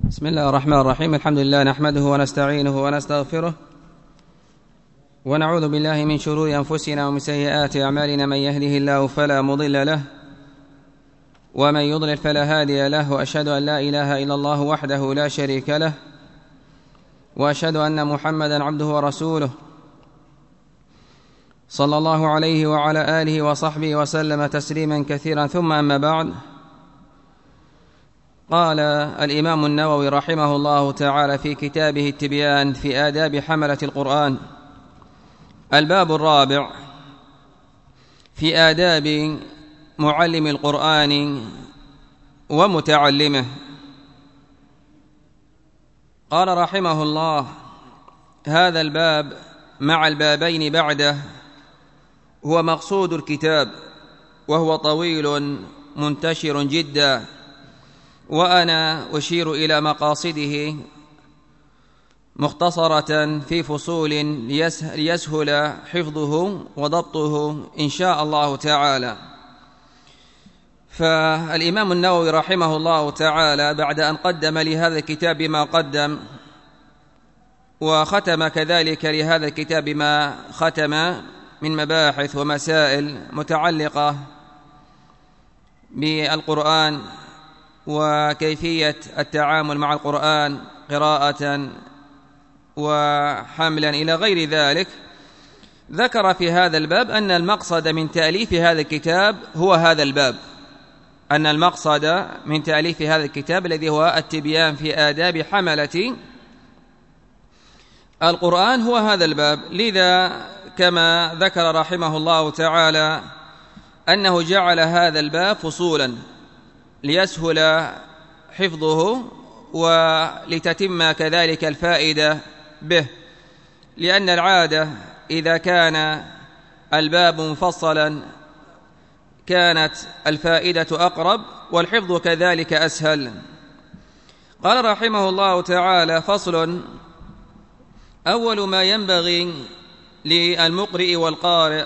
بسم الله الرحمن الرحيم. الحمد لله نحمده ونستعينه ونستغفره ونعوذ بالله من شرور أنفسنا ومن سيئات أعمالنا، من يهده الله فلا مضل له ومن يضلل فلا هادي له، وأشهد أن لا إله إلا الله وحده لا شريك له، وأشهد أن محمدا عبده ورسوله صلى الله عليه وعلى آله وصحبه وسلم تسليما كثيرا. ثم أما بعد، قال الإمام النووي رحمه الله تعالى في كتابه التبيان في آداب حملة القرآن: الباب الرابع في آداب معلم القرآن ومتعلمه. قال رحمه الله: هذا الباب مع البابين بعده هو مقصود الكتاب، وهو طويل منتشر جدا، وأنا أشير إلى مقاصده مختصرة في فصول ليسهل حفظه وضبطه إن شاء الله تعالى. فالإمام النووي رحمه الله تعالى بعد أن قدم لهذا الكتاب ما قدم، وختم كذلك لهذا الكتاب ما ختم من مباحث ومسائل متعلقة بالقرآن وكيفية التعامل مع القرآن قراءة وحملا إلى غير ذلك، ذكر في هذا الباب أن المقصد من تأليف هذا الكتاب هو هذا الباب، أن المقصد من تأليف هذا الكتاب الذي هو التبيان في آداب حملة القرآن هو هذا الباب. لذا كما ذكر رحمه الله تعالى أنه جعل هذا الباب فصولا ليسهل حفظه ولتتم كذلك الفائدة به، لأن العادة إذا كان الباب مفصلا كانت الفائدة أقرب والحفظ كذلك أسهل. قال رحمه الله تعالى: فصل: أول ما ينبغي للمقرئ والقارئ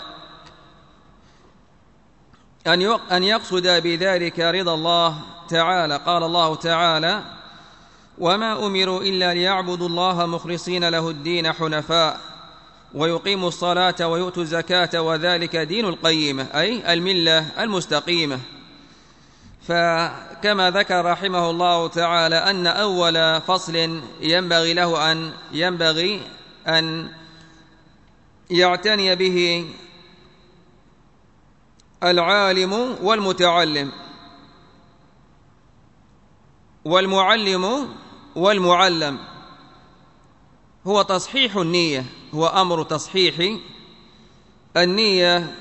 أن يقصد بذلك رضا الله تعالى. قال الله تعالى: وما أمروا إلا ليعبدوا الله مخلصين له الدين حنفاء ويقيموا الصلاة ويؤتوا الزكاة وذلك دين القيمة، أي الملة المستقيمة. فكما ذكر رحمه الله تعالى أن أول فصل ينبغي أن يعتني به العالم والمتعلم والمعلم والمعلم هو تصحيح النية، هو أمر تصحيح النية،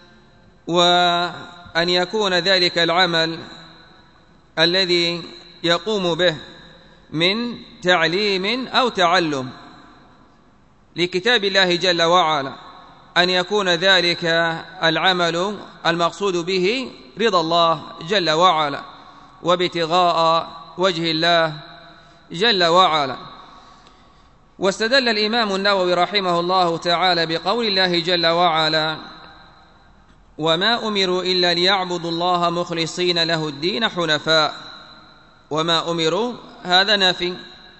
وأن يكون ذلك العمل الذي يقوم به من تعليم أو تعلم لكتاب الله جل وعلا، أن يكون ذلك العمل المقصود به رضا الله جل وعلا وابتغاء وجه الله جل وعلا. واستدل الإمام النووي رحمه الله تعالى بقول الله جل وعلا: وما أمروا إلا ليعبدوا الله مخلصين له الدين حنفاء. وما أمروا هذا نافي،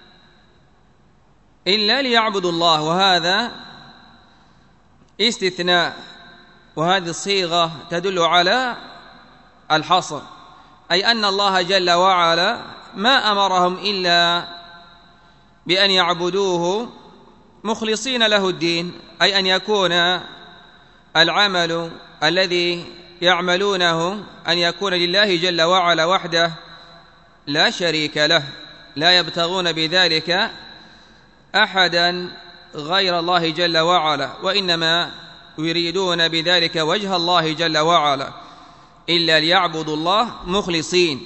إلا ليعبدوا الله، وهذا استثناء، وهذه الصيغة تدل على الحصر، أي أن الله جل وعلا ما أمرهم إلا بأن يعبدوه مخلصين له الدين، أي أن يكون العمل الذي يعملونه أن يكون لله جل وعلا وحده لا شريك له، لا يبتغون بذلك أحدا غير الله جل وعلا، وإنما يريدون بذلك وجه الله جل وعلا، إلا ليعبدوا الله مخلصين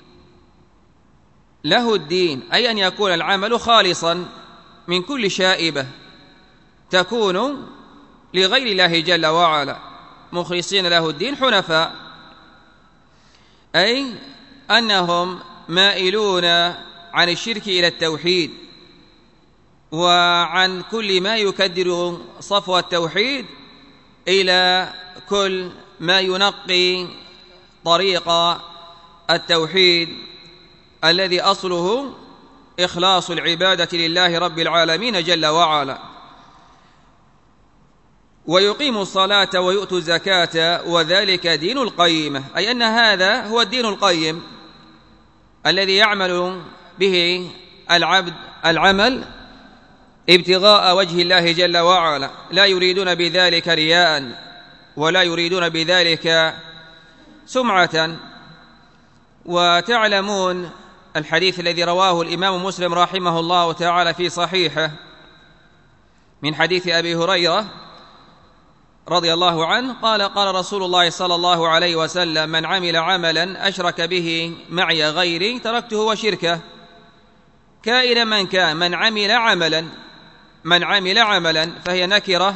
له الدين، أي أن يكون العمل خالصا من كل شائبة تكون لغير الله جل وعلا، مخلصين له الدين حنفاء، أي أنهم مائلون عن الشرك إلى التوحيد، وعن كل ما يكدر صفو التوحيد إلى كل ما ينقي طريق التوحيد الذي أصله إخلاص العبادة لله رب العالمين جل وعلا، ويقيموا الصلاة ويؤتوا الزكاة وذلك دين القيمة، أي أن هذا هو الدين القيم الذي يعمل به العبد العمل ابتغاء وجه الله جل وعلا، لا يريدون بذلك رياء ولا يريدون بذلك سمعة. وتعلمون الحديث الذي رواه الإمام مسلم رحمه الله تعالى في صحيحه من حديث أبي هريرة رضي الله عنه قال: قال رسول الله صلى الله عليه وسلم: من عمل عملا أشرك به معي غيري تركته وشركه كائنا من كان. من عمل عملا فهي نكرة،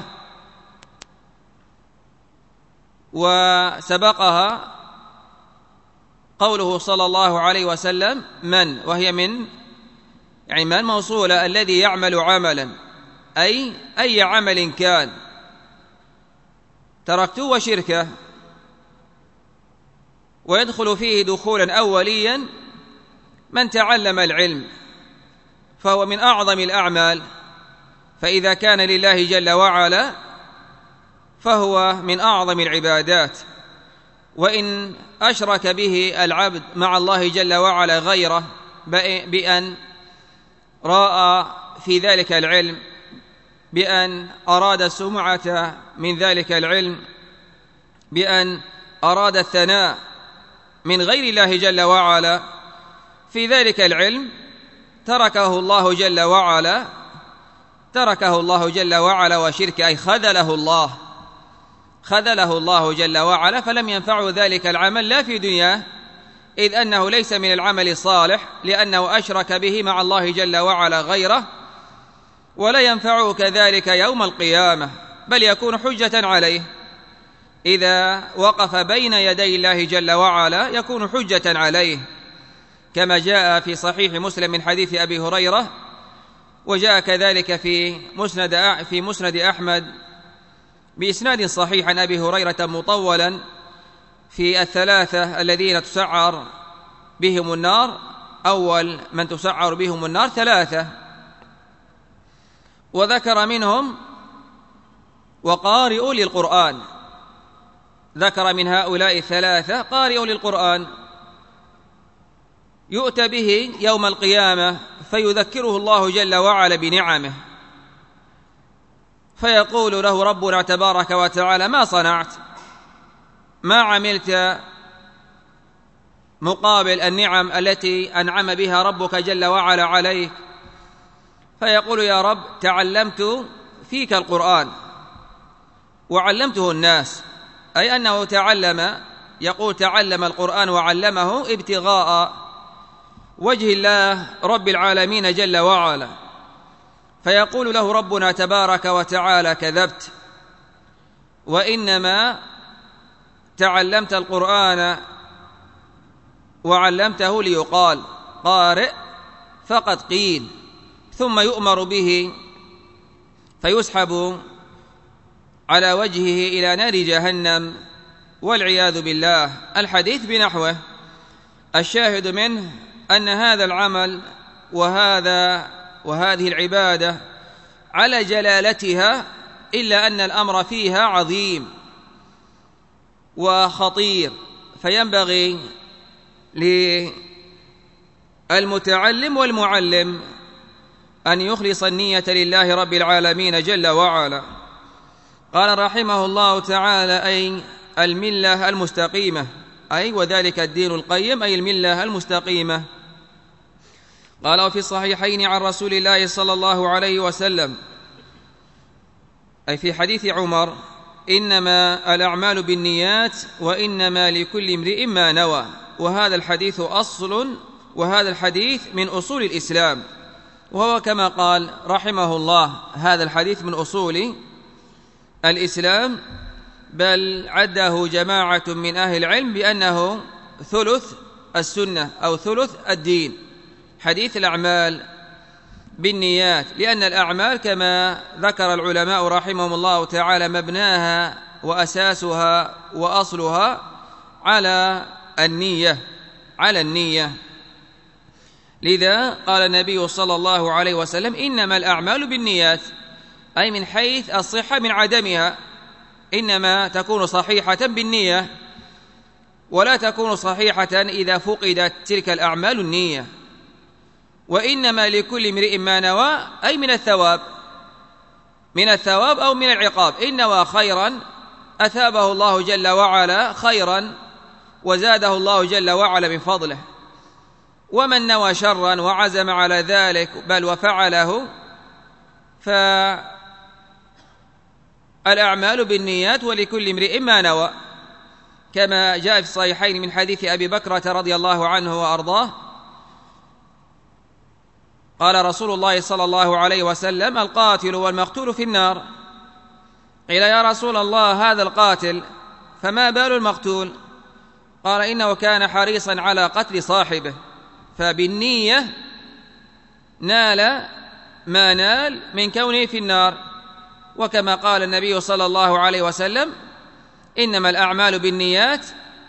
وسبقها قوله صلى الله عليه وسلم من، وهي من موصولة، الذي يعمل عملا أي عمل كان تركته وشركه، ويدخل فيه دخولا أوليا من تعلم العلم، فهو من أعظم الأعمال، فإذا كان لله جل وعلا فهو من أعظم العبادات. وإن أشرك به العبد مع الله جل وعلا غيره بأن رأى في ذلك العلم، بأن أراد السمعة من ذلك العلم، بأن أراد الثناء من غير الله جل وعلا في ذلك العلم، تركه الله جل وعلا وشرك، أي خذله الله جل وعلا، فلم ينفعه ذلك العمل لا في دنياه، إذ أنه ليس من العمل الصالح لأنه أشرك به مع الله جل وعلا غيره، ولا ينفعه كذلك يوم القيامة، بل يكون حجة عليه إذا وقف بين يدي الله جل وعلا، يكون حجة عليه، كما جاء في صحيح مسلم من حديث أبي هريرة، وجاء كذلك في مسند أحمد بإسناد صحيح عن أبي هريرة مطولا في الثلاثة الذين تسعر بهم النار. أول من تسعر بهم النار ثلاثة، وذكر منهم وقارئ للقرآن، ذكر من هؤلاء الثلاثة قارئ للقرآن، يؤتى به يوم القيامة فيذكره الله جل وعلا بنعمه، فيقول له ربنا تبارك وتعالى: ما صنعت؟ ما عملت مقابل النعم التي أنعم بها ربك جل وعلا عليك؟ فيقول: يا رب، تعلمت فيك القرآن وعلمته الناس، أي أنه تعلم القرآن وعلمه ابتغاء وجه الله رب العالمين جل وعلا. فيقول له ربنا تبارك وتعالى: كذبت، وإنما تعلمت القرآن وعلمته ليقال قارئ فقد قيل، ثم يؤمر به فيسحب على وجهه إلى نار جهنم والعياذ بالله. الحديث بنحوه. الشاهد منه أن هذا العمل وهذه العبادة على جلالتها، إلا أن الأمر فيها عظيم وخطير، فينبغي للمتعلم والمعلم أن يخلص النية لله رب العالمين جل وعلا. قال رحمه الله تعالى: أي الملة المستقيمة، أي وذلك الدين القيم، أي الملة المستقيمة. قال: وفي الصحيحين عن رسول الله صلى الله عليه وسلم، أي في حديث عمر: إنما الأعمال بالنيات وإنما لكل امرئ ما نوى. وهذا الحديث أصل، وهذا الحديث من أصول الإسلام، وهو كما قال رحمه الله هذا الحديث من أصول الإسلام، بل عده جماعة من أهل العلم بأنه ثلث السنة أو ثلث الدين، حديث الأعمال بالنيات، لأن الأعمال كما ذكر العلماء رحمهم الله تعالى مبناها وأساسها وأصلها على النية. لذا قال النبي صلى الله عليه وسلم: إنما الأعمال بالنيات، أي من حيث الصحة من عدمها، إنما تكون صحيحة بالنية، ولا تكون صحيحة إذا فقدت تلك الأعمال النية. وإنما لكل امرئ ما نوى، أي من الثواب، من الثواب أو من العقاب. إن نوى خيرا أثابه الله جل وعلا خيرا وزاده الله جل وعلا من فضله، ومن نوى شرا وعزم على ذلك بل وفعله فالأعمال بالنيات ولكل امرئ ما نوى، كما جاء في الصحيحين من حديث أبي بكرة رضي الله عنه وأرضاه قال رسول الله صلى الله عليه وسلم: القاتل والمقتول في النار. قيل: يا رسول الله، هذا القاتل، فما بال المقتول؟ قال: إنه كان حريصا على قتل صاحبه، فبالنية نال ما نال من كونه في النار. وكما قال النبي صلى الله عليه وسلم: إنما الأعمال بالنيات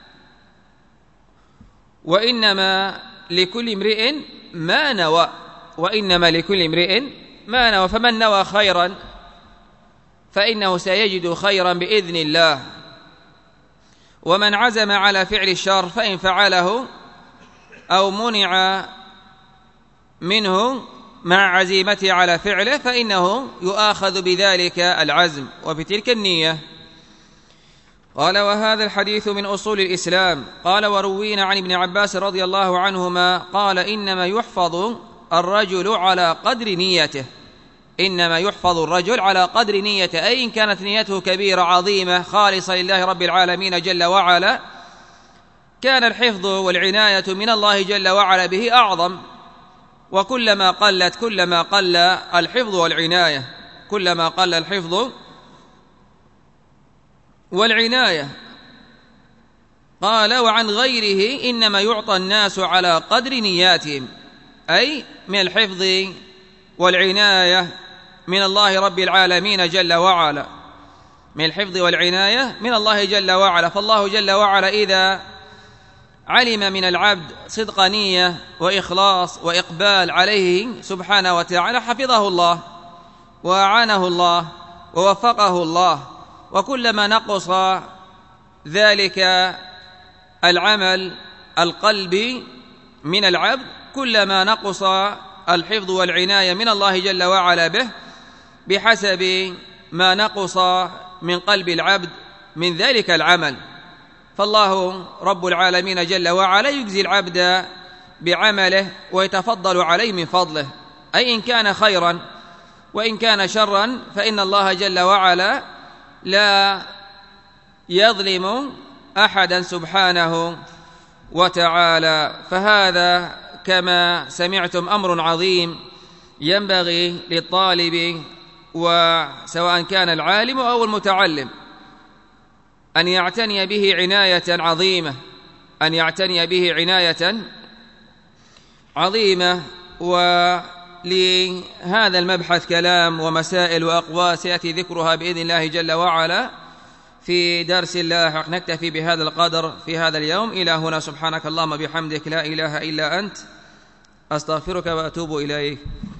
وإنما لكل امرئ ما نوى، وإنما لكل امرئ ما نوى. فمن نوى خيرا فإنه سيجد خيرا بإذن الله، ومن عزم على فعل الشر فإن فعله أو منع منه مع عزيمته على فعله فإنه يؤاخذ بذلك العزم وبتلك النية. قال: وهذا الحديث من أصول الإسلام. قال: وروينا عن ابن عباس رضي الله عنهما قال: إنما يحفظ الرجل على قدر نيته. إنما يحفظ الرجل على قدر نيته، أي إن كانت نيته كبيرة عظيمة خالصة لله رب العالمين جل وعلا، كان الحفظ والعناية من الله جل وعلا به أعظم. وكلما قلت كلما قل الحفظ والعناية، كلما قل الحفظ والعناية. قال: وعن غيره: إنما يعطى الناس على قدر نياتهم، أي من الحفظ والعناية من الله رب العالمين جل وعلا، من الحفظ والعناية من الله جل وعلا. فالله جل وعلا إذا علم من العبد صدق نية وإخلاص وإقبال عليه سبحانه وتعالى حفظه الله وأعانه الله ووفقه الله. وكلما نقص ذلك العمل القلبي من العبد كلما نقص الحفظ والعناية من الله جل وعلا به، بحسب ما نقص من قلب العبد من ذلك العمل. فالله رب العالمين جل وعلا يجزي العبد بعمله ويتفضل عليه من فضله، أي إن كان خيرا وإن كان شرا، فإن الله جل وعلا لا يظلم أحدا سبحانه وتعالى. فهذا كما سمعتم أمر عظيم ينبغي للطالب وسواء كان العالم أو المتعلم أن يعتني به عناية عظيمة، أن يعتني به عناية عظيمة. ولهذا المبحث كلام ومسائل وأقوال سيأتي ذكرها بإذن الله جل وعلا في درس لاحق. نكتفي بهذا القدر في هذا اليوم. إلى هنا، سبحانك اللهم بحمدك، لا إله إلا أنت، أستغفرك وأتوب إليك.